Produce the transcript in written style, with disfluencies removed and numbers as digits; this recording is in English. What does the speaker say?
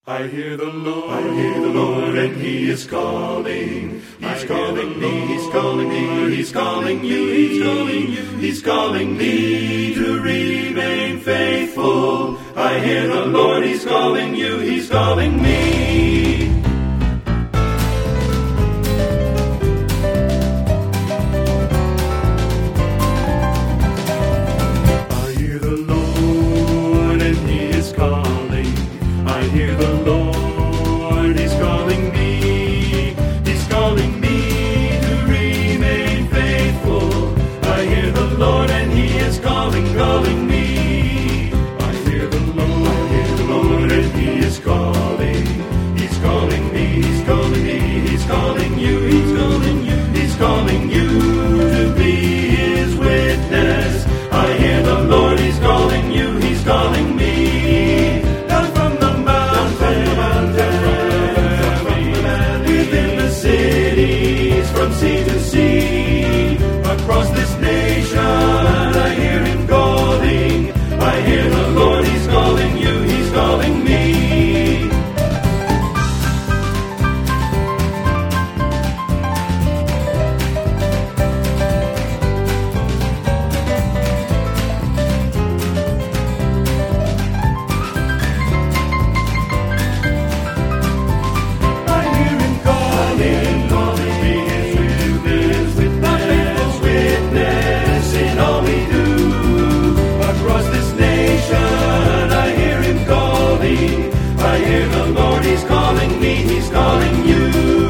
I hear the Lord, and He is calling. He's calling me, He's calling me, He's calling you, He's calling you, He's calling me to remain faithful. I hear the Lord, He's calling you, He's calling me. I hear the Lord, and He is calling. I hear the Lord, He's calling me. He's calling me to remain faithful. I hear the Lord, and He is calling me. I hear the Lord, and He is calling. He's calling me, He's calling me, He's calling you, He's calling you, He's calling you to be His witness. I hear the Lord, He's calling you, He's calling me. From sea to sea, across this nation, I hear Him calling. I hear the Lord, He's calling you, He's calling me. I hear Him calling. I hear the Lord, He's calling me, He's calling you.